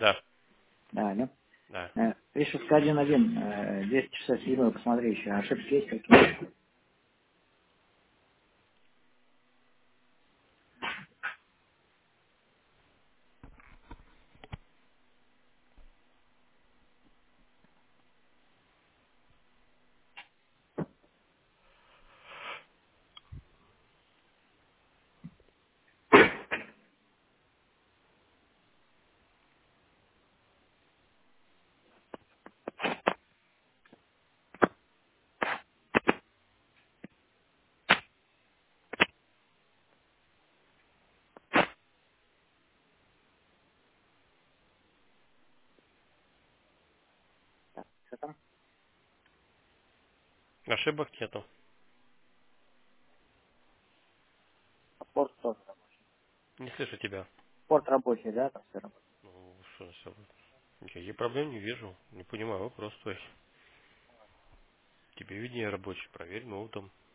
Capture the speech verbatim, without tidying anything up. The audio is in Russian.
Да, Да, алло. да. Э, Ришевская один один, э, десять часов седьмой, посмотри еще, ошибки есть какие-то? Так, что там? Ошибок нету. А порт тоже рабочий. Не слышу тебя. Порт рабочий, да, там все работает? Ну, что, что? Никаких проблем не вижу. Не понимаю вопрос твой. Тебе виднее рабочий. Проверь ноутом.